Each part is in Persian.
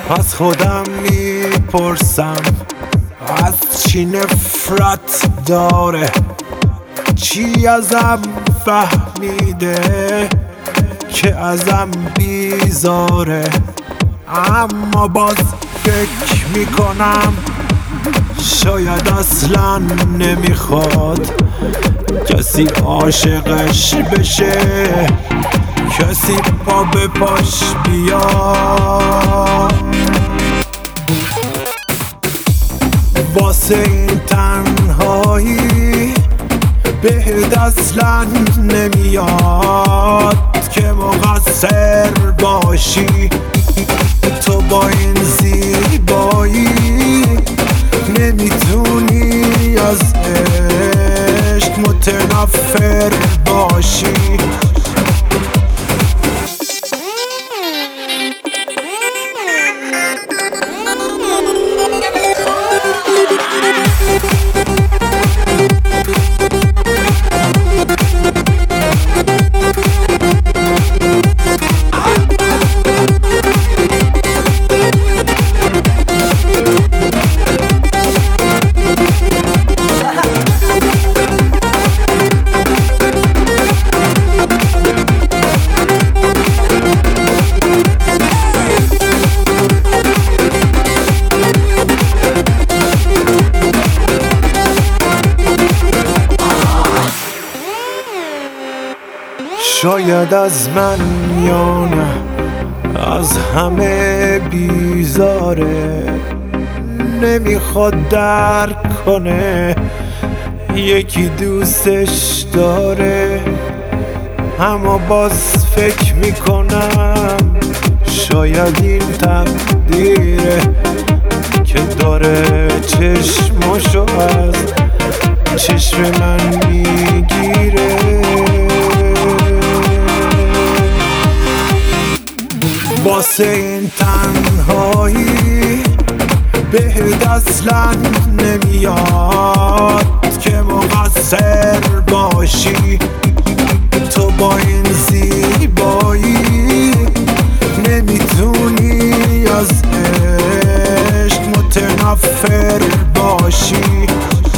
از خودم میپرسم از چی نفرت داره، چی ازم فهمیده که ازم بیزاره. اما باز فکر میکنم شاید اصلا نمیخواد کسی عاشقش بشه، کسی پا به پاش بیاد. واسه این تنهایی بهت اصلا نمیاد که مقصر باشی. تو با این زیبایی نمیتونی از عشق متنفر باشی. شاید از من یا نه از همه بیزاره، نمیخواد درک کنه یکی دوستش داره. اما باز فکر میکنم شاید این تقدیره که داره چشماشو از چشم من میگیره. واسه این تنهایی بهت اصلا نمیاد که مقصر باشی. تو با این زیبایی نمیتونی از عشق متنفر باشی.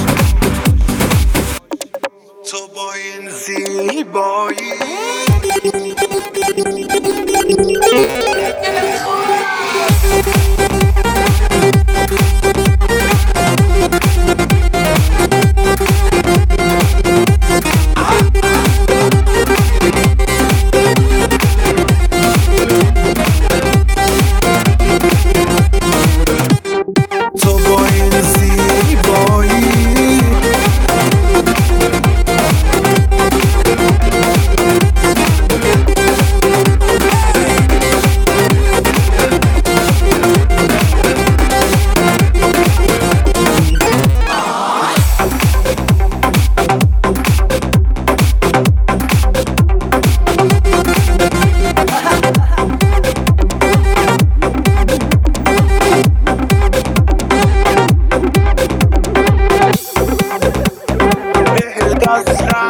تو با این زیبایی just